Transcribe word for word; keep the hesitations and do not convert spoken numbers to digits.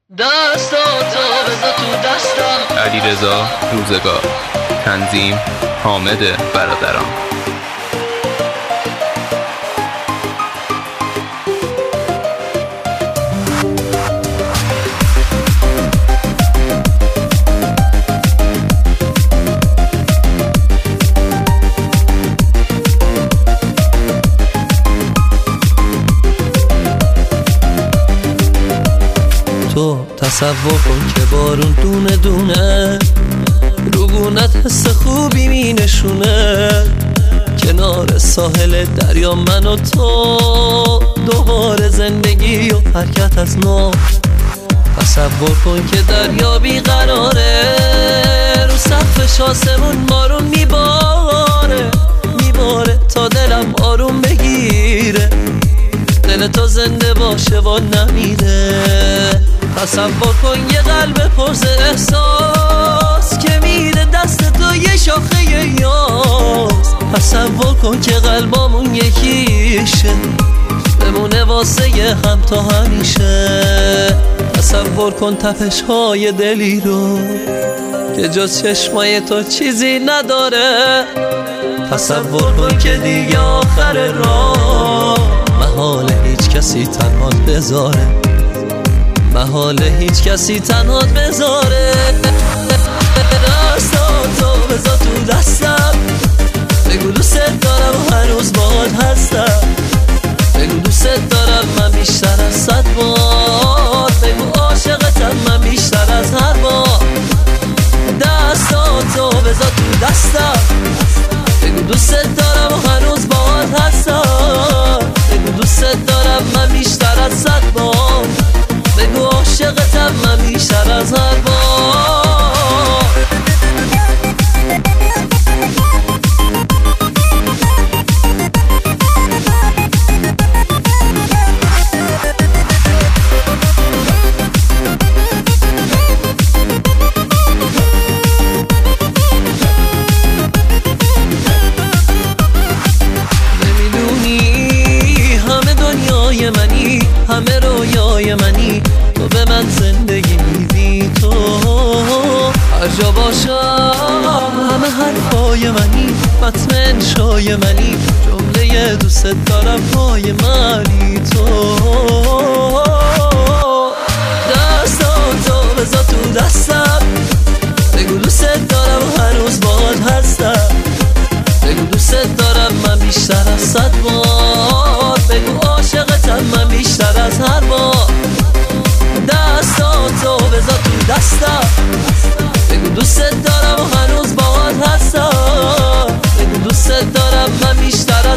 دستاتو بذار تو دستم. علیرضا روزگار. تنظیم حامد برادران. تو تصور کن که بارون دونه دونه روگونت حس خوبی می نشونه، کنار ساحل دریا من و تو، دوباره زندگی و حرکت از نو. تصور کن که دریا بی قراره، رو سقفش آسمون بارون میباره میباره تا دلم آروم بگیره، دل تو زنده باشه و نمیره. تصور کن یه قلب پرز احساس که میره دست تو یه شاخه یاس. تصور کن که قلبامون یکیشه، بمونه واسه هم تا همیشه. تصور کن تپش های دلی رو که جز چشمای تو چیزی نداره. تصور کن که دیگه آخر راه، محال هیچ کسی تنهات بذاره، محال هیچ کسی تنهات بذاره. دستاتو بذار تو دستم، بگو دوست دارم و هنوز باهات هستم، بگو دوست دارم من بیشتر از صد بار، بگو عاشقتم من بیشتر از هر بار. دستاتو بذار تو دستم، بگو دوست دارم و هنوز باهات هستم، بگو دوست دارم من بیشتر از صد بار، بگو عاشقتم من بیشتر از هر بار. منی همه رویای منی، تو به من زندگی میدی، تو هر جا باشم همه حرفای منی، متن انشای منی، جمله دوست دارم پای منی. تو دستاتو بذار تو دستم، بگو دوست دارم و هنوز باهات هستم، بگو دوست دارم من بیشتر از صد بار، بگو عاشقتم من بیشتر از هر بار. دستاتو بذار تو دستم، بگو دوست دارم و هنوز باهات هستم، بگو دوست دارم من بیشتر از